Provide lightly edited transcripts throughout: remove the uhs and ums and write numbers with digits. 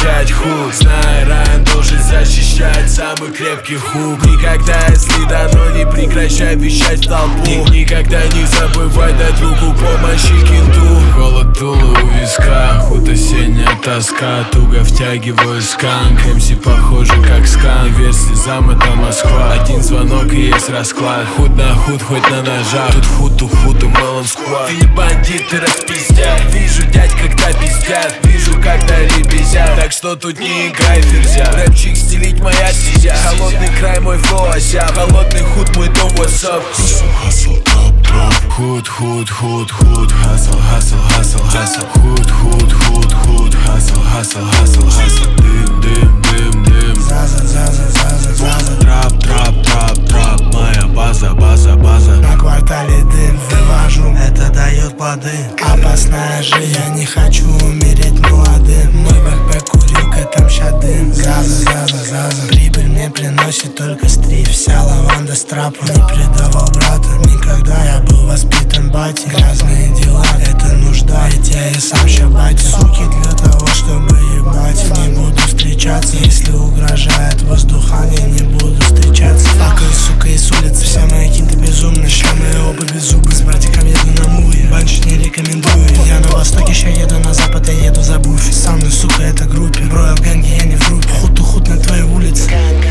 качать хук. Знай, Райан должен защищать самый крепкий хук. Никогда, если дано, не прекращай вещать в толпу. Никогда не забывай дать руку помощи кенту. Холод дула у виска, худ осенняя тоска. Туго втягиваю сканк, МС похоже как скан. Верь слезам, это Москва. Один звонок и есть расклад. Худ на худ, хоть на ножах. Тут худ и Мелон Сквад. Ты не бандит, ты распиздят. Вижу дядь, когда пиздят. Вижу, когда лебезят. Так что тут не играй ферзя. Рэпчик стелить моя стезя. Холодный край мой флоу осяб. Холодный худ мой дом, what's up. Hustle, up. Худ, hustle, hustle. Худ, hustle. Дым. Заза. Трап. Моя база. На квартале дым вывожу, это дает плоды. Опасная же, я не хочу умереть молодым. Мой бэкпэк курилка, там ща дым. Заза. Прибыль мне приносит только стриф. Вся лаванда с трапа. Не предавал брата, никогда я был воспитан батей. Грязные дела, это нужда, ведь я и сам ща батя. Суки для того, чтобы ебать. Не буду встречаться, если угрожает воздухание, не буду встречаться. Факай, сука, из улицы, все мои кинты безумны. Ща мы оба без зубы, с братиком еду на муве. Банчить не рекомендую, я на востоке, ща еду на запад, я еду за буфи. Со мной, сука, это группе, бро, я в ганге, я не в группе. Худ на твоей улице.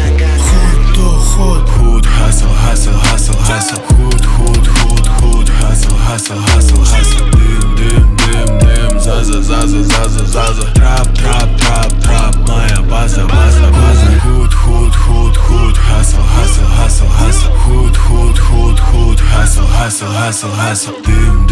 Худ, hustle. Худ, hustle. Дым. Заза. Трап. Моя база. Худ, hustle. Худ, hustle. Дым.